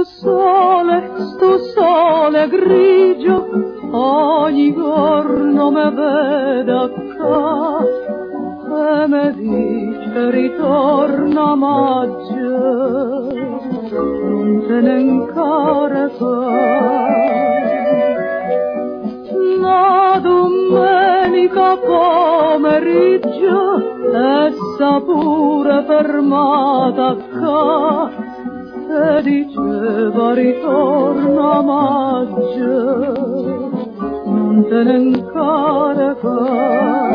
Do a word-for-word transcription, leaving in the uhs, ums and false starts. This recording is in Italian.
sole, sto sole grigio, ogni giorno me veda qua e me dice ritorna maggio, non te ne incarica. La domenica pomeriggio essa pure fermata qua e diceva ritorna maggio, non te ne incarica.